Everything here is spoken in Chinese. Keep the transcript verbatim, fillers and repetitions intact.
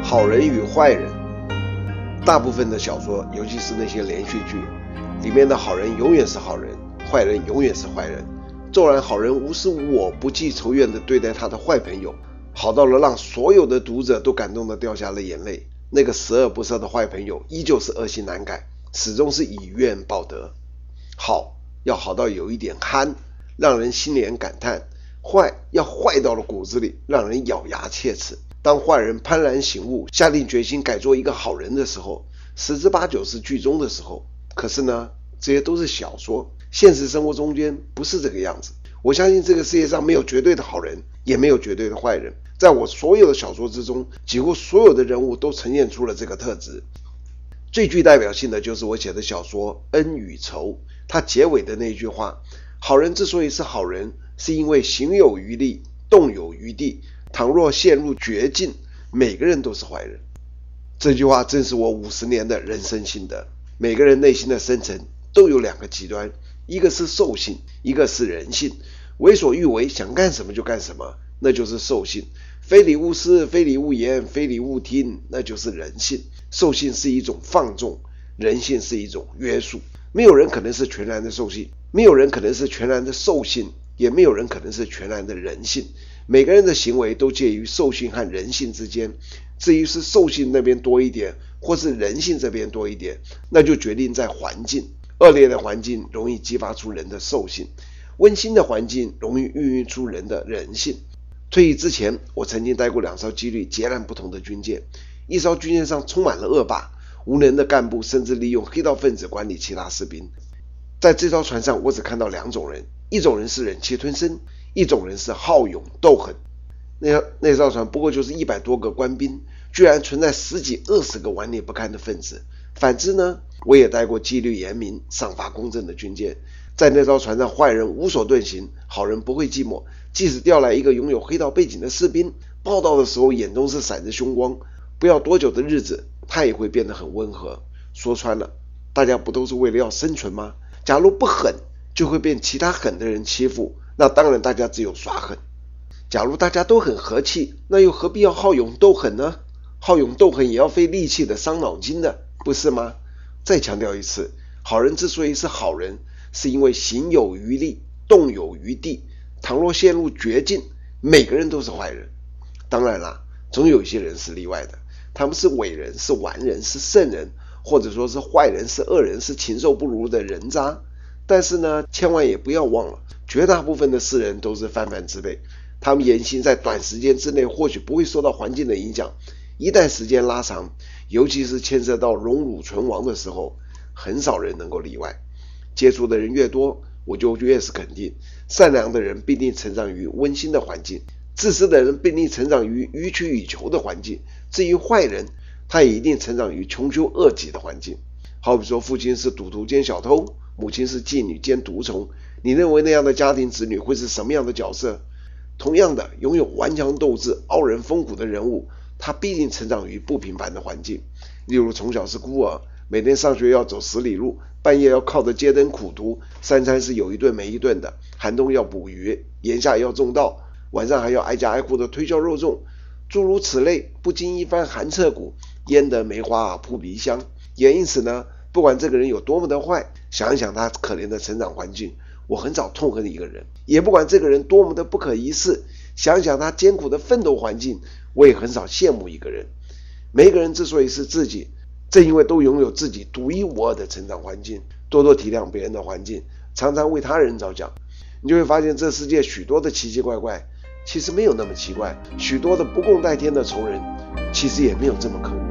好人与坏人。大部分的小说，尤其是那些连续剧里面的好人永远是好人，坏人永远是坏人。纵然好人无私无我，不计仇怨地对待他的坏朋友，好到了让所有的读者都感动地掉下了眼泪。那个十恶不赦的坏朋友依旧是恶行难改，始终是以怨报德。好要好到有一点憨，让人心连感叹；坏要坏到了骨子里，让人咬牙切齿。当坏人幡然醒悟，下定决心改做一个好人的时候，十之八九是剧中的时候。可是呢，这些都是小说，现实生活中间不是这个样子。我相信这个世界上没有绝对的好人，也没有绝对的坏人。在我所有的小说之中，几乎所有的人物都呈现出了这个特质。最具代表性的就是我写的小说《恩与仇》，它结尾的那句话：好人之所以是好人，是因为行有余力，动有余地，倘若陷入绝境，每个人都是坏人。这句话正是我五十年的人生心得。每个人内心的深层都有两个极端，一个是兽性，一个是人性。为所欲为，想干什么就干什么，那就是兽性；非礼勿视，非礼勿言，非礼勿听，那就是人性。兽性是一种放纵，人性是一种约束。没有人可能是全然的兽性，没有人可能是全然的兽性，也没有人可能是全然的人性。每个人的行为都介于兽性和人性之间，至于是兽性那边多一点，或是人性这边多一点，那就决定在环境。恶劣的环境容易激发出人的兽性，温馨的环境容易孕育出人的人性。退役之前，我曾经待过两艘纪律截然不同的军舰，一艘军舰上充满了恶霸，无能的干部甚至利用黑道分子管理其他士兵。在这艘船上，我只看到两种人，一种人是忍气吞声，一种人是好勇斗狠。那那艘船不过就是一百多个官兵，居然存在十几二十个顽劣不堪的分子。反之呢，我也待过纪律严明、赏罚公正的军舰，在那艘船上，坏人无所遁形，好人不会寂寞。即使调来一个拥有黑道背景的士兵，报道的时候眼中是闪着凶光，不要多久的日子，他也会变得很温和。说穿了，大家不都是为了要生存吗？假如不狠，就会被其他狠的人欺负，那当然大家只有耍狠。假如大家都很和气，那又何必要好勇斗狠呢？好勇斗狠也要费力气的，伤脑筋的，不是吗？再强调一次，好人之所以是好人，是因为行有余力，动有余地，倘若陷入绝境，每个人都是坏人。当然啦，总有一些人是例外的，他们是伟人，是完人，是圣人，或者说是坏人，是恶人，是禽兽不如的人渣。但是呢，千万也不要忘了，绝大部分的世人都是泛泛之辈，他们言行在短时间之内或许不会受到环境的影响，一旦时间拉长，尤其是牵涉到荣辱存亡的时候，很少人能够例外。接触的人越多，我就越是肯定，善良的人必定成长于温馨的环境，自私的人必定成长于予取予求的环境，至于坏人，他也一定成长于穷凶恶极的环境。好比说，父亲是赌徒兼小偷，母亲是妓女兼毒虫，你认为那样的家庭子女会是什么样的角色？同样的，拥有顽强斗志、傲人风骨的人物，他必定成长于不平凡的环境。例如从小是孤儿，每天上学要走十里路，半夜要靠着街灯苦读，三餐是有一顿没一顿的，寒冬要捕鱼，炎夏要种稻，晚上还要挨家挨户的推销肉粽，诸如此类，不经一番寒彻骨，焉得梅花扑鼻香。也因此呢，不管这个人有多么的坏，想一想他可怜的成长环境，我很少痛恨一个人；也不管这个人多么的不可一世，想想他艰苦的奋斗环境，我也很少羡慕一个人。每个人之所以是自己，正因为都拥有自己独一无二的成长环境，多多体谅别人的环境，常常为他人着想，你就会发现这世界许多的奇奇怪怪，其实没有那么奇怪；许多的不共戴天的仇人，其实也没有这么可恶。